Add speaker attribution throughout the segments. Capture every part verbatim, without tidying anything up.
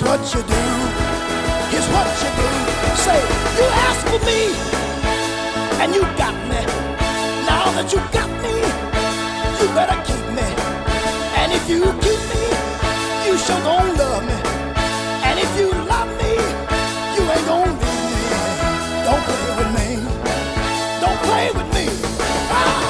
Speaker 1: what you do. Here's what you do. Say, you ask for me, and you got me. Now that you got me, you better keep me. And if you keep me, you sure gon' love me. And if you love me, you ain't gon' leave me. Don't play with me. Don't play with me. Oh!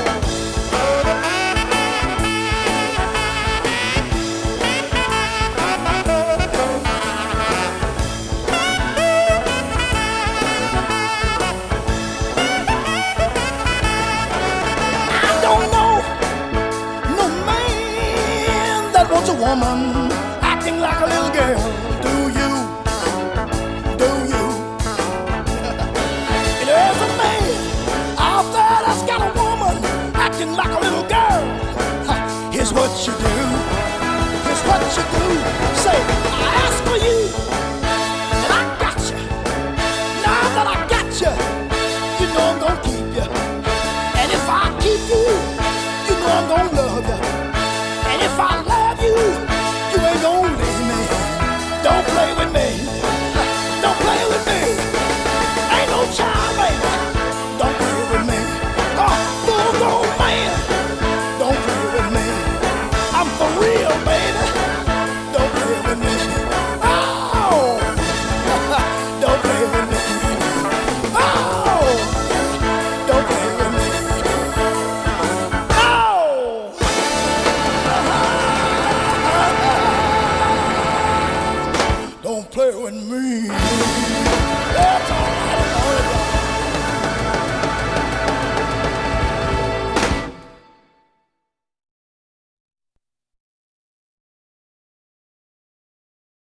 Speaker 1: Wants a woman acting like a little girl. Do you? Do you? There's a man out there that's got a woman acting like a little girl. Here's what you do. Here's what you do. Say, I asked for you, and I got you. Now that I got you, you know I'm gonna keep you. And if I keep you, you know I'm gonna love you. And if I love you, you ain't gon' leave me. Don't play with me. Don't play with me. Ain't no child, baby. Don't play with me. Oh, full-grown man. Don't play with me. I'm for real, baby. Don't play with me. Oh, don't play with me. Oh, don't play with me. Don't play with me. That's all right.